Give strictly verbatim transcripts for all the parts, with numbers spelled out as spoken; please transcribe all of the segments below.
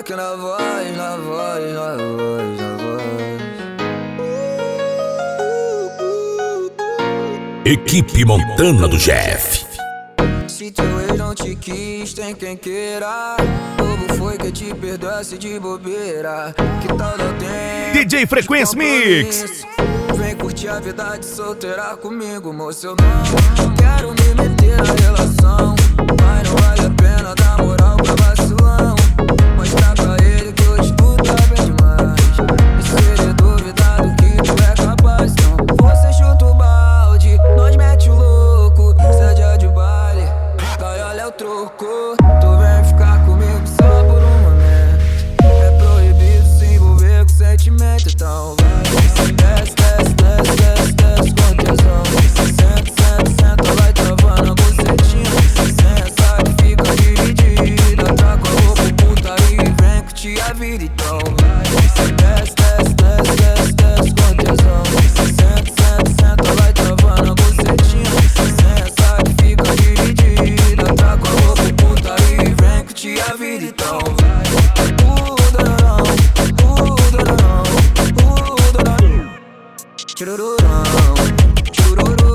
aqui na voz, na voz, na voz, na voz. Equipe Montana do Jeff. Se teu ex não te quis, tem quem queira. Bobo foi que te perdoasse de bobeira. Que tal dar tempo? D J Frequência Mix. Vem curtir a vida de solteira comigo, moço. Eu não quero me meter na relação, mas não vale a pena dar moral pra vacilão. Mostrar pra ele que hoje tu tá bem demais. E se ele duvidar do que tu é capaz, então você chuta o balde, nós mete o louco. Se é dia de baile, vai, olha o troco. Tu vem ficar comigo só por um momento. É proibido se envolver com sentimento, então vai. Desce, desce, desce, desce, desce com tesão. Senta, senta, senta, vai travando a bucetinha. Sensa que fica dividida, tá com a roupa puta e vem curtir a vida, então vai. Desce, desce, desce, desce, desce com tesão. Senta, senta, senta, vai travando a bucetinha. Sensa que fica dividida, tá com a roupa puta e vem curtir a vida, então vai. Churururão, chururu,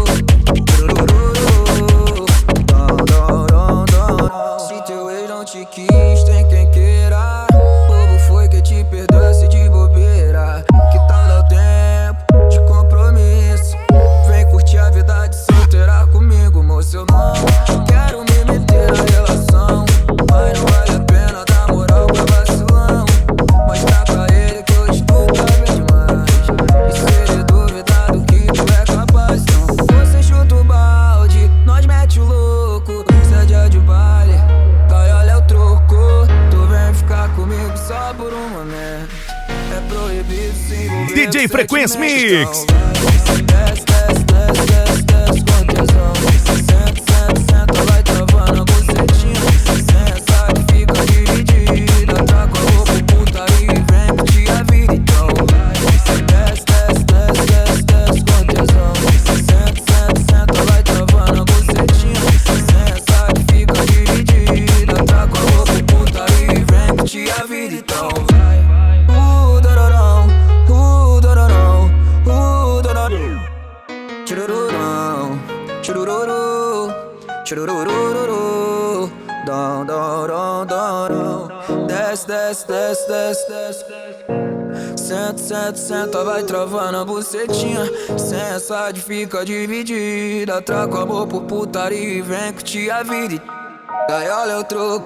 churururu, dom, dom, dom, dom. Se teu ex não te quis, tem quem queira. Bobo foi que te perdoasse de bobeira. Que tal dar tempo de compromisso? Vem curtir a vida de solteira comigo, moço. Eu não quero me meter na relação, mas não vale a pena dar moral pra vacilão. Mostrar pra ele que hoje tu tá bem demais. E se ele duvidar do que tu é capaz, então você chuta o balde, nós mete o louco. Se é dia de baile, vai, olha o troco. Tu vem ficar comigo só por um momento. É proibido se envolver D J Frequência Mix. Então desce, desce, desce, desce, desce com tesão. Senta, senta, senta, vai travando a bucetinha. Sensa que fica dividida, tá com a roupa puta e vem curtir a vida, então vai. Desce, desce, desce, desce, desce com tesão. Senta, senta, senta, vai travando a bucetinha. Sensa que fica dividida, tá com a roupa puta e vem curtir a vida, então vai. Uh, dororão, uh, dororão, uh, dororão. Churururão, churururu, chururururu, dom, dom, dom, dom, dom. Desce, desce, desce, desce, desce. Senta, senta, senta, vai travando a bucetinha. Sensa de fica dividida, traga o amor por putaria e vem curtir a vida. Aí olha o troco.